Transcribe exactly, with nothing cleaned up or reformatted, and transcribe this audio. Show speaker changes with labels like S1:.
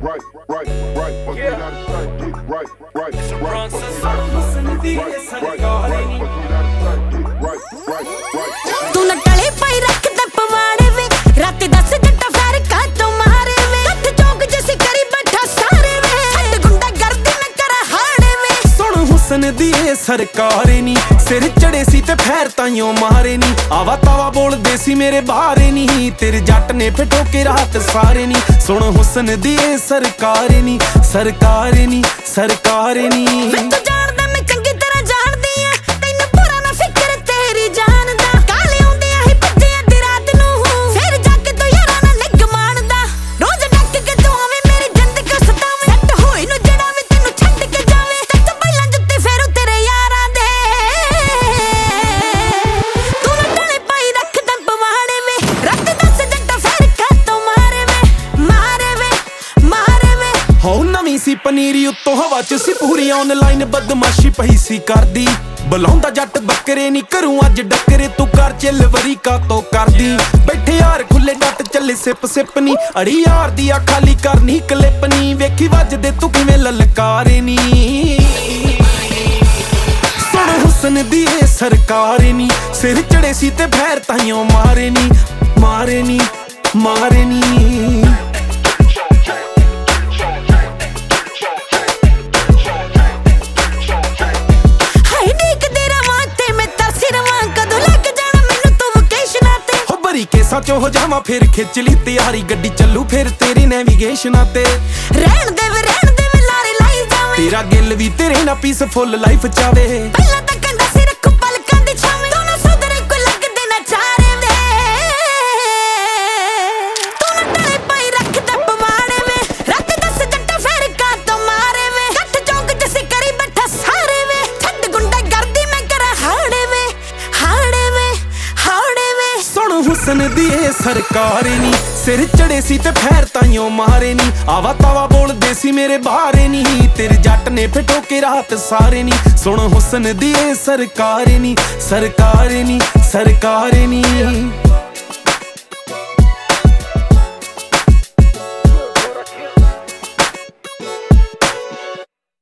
S1: right, right, right. What you gotta say? Get right, right,
S2: It's a
S1: right.
S2: Bronx
S1: What you
S2: City.
S1: gotta say?
S2: Listen to
S1: Right,
S2: this,
S1: right, right.
S2: Sarkari.
S1: What you gotta say? Get right, right, right.
S3: तू न टले पाई रख दे पवाड़े वे रात दस जट्टा फेर का तो मारे वे कट चौक जैसे करी बैठा सारे वे हट गुंडा गर्दी में करा हाड़े वे
S2: सुन हुसन दी ए सरकारे नी सिर चढ़े सी ते फैर ताइयों मारे नी आवा तावा बोलदे सी मेरे बारे नी तेरे जट ने फिटो के रात सारे नी सुन हुसन दी ए सरकारे नी सरकारे नी सरकारे नी
S3: तू जानदा मैं चंगी तरह जानदी आ तैनू पूरा ना फिक्र तेरी जान दा काले आउंदे आ ही भज्जे अद्धी रात नू फिर जाके तू यारां नाल निग माणदा रोज डक के तू आवे मेरी जिंद को सतावे सट होई नू जड़ा वे तैनू छड्ड के जावे तू पहिलां जुत्ते फेरू तेरे यारां दे तू ना टले पाई रख दे पवाड़े वे रात दस जट्टा फेर का तो मारे वे मारे वे मारे वे
S2: हो नवीं सी पनीरी उत्तों हवा च सी पूरी ऑनलाइन बदमाशी पई सी करदी ਬੁਲਾਉਂਦਾ ਜੱਟ ਬੱਕਰੇ ਨਹੀਂ ਕਰੂੰ ਅੱਜ ਡੱਕਰੇ ਤੂੰ ਕਰ ਚੱਲ ਵਰੀ ਕਾ ਤੋ ਕਰਦੀ ਬੈਠੇ ਯਾਰ ਖੁੱਲੇ ਡੱਟ ਚੱਲੇ ਸਿਪ ਸਿਪ ਨੀ ਅੜੀ ਯਾਰ ਦੀ ਆ ਖਾਲੀ ਕਰਨੀ ਕਲਿੱਪ ਨੀ ਵੇਖੀ ਵੱਜਦੇ ਤੂੰ ਕਿਵੇਂ ਲਲਕਾਰੇ ਨੀ ਸੁਣ ਹੁਸਨ ਦੀ ਏ ਸਰਕਾਰੇ ਨੀ ਸਿਰ ਚੜੇ ਸੀ ਤੇ ਫੈਰ ਤਾਈਓਂ ਮਾਰੇ ਨੀ ਮਾਰੇ ਨੀ ਮਾਰੇ ਨੀ केसा चो हो जावा फिर खिच ली तैयारी गड्डी चलू फिर तेरी नेविगेशना ते
S3: रहन दे वे रहन दे वे लारे लाई जावे
S2: तेरा गिल भी तेरे ना पीसफुल लाइफ चावे
S3: पहला तक कंडा सिर रखो पलकां दी छावे दोनों सुधरे को लग देना चारे दे तू ना टले पाई रख दे पवाड़े वे रात दस जट्टा फेर का तो मारे वे कट चौक जैसे करी बैठा सारे वे छड्ड गुंडा गर्दी में करा हाड़े वे हाड़े वे हाड़े वे
S2: सुन हुसन दी ए सरकारे नी सिर चढ़े सी ते फैर ताइयों मारे नी आवा तावा बोलदे सी मेरे बारे नी तेरे जट ने फिटो के रात सारे नी सुन हुसन दी ए सरकारे नी सरकारे नी सरकारे नी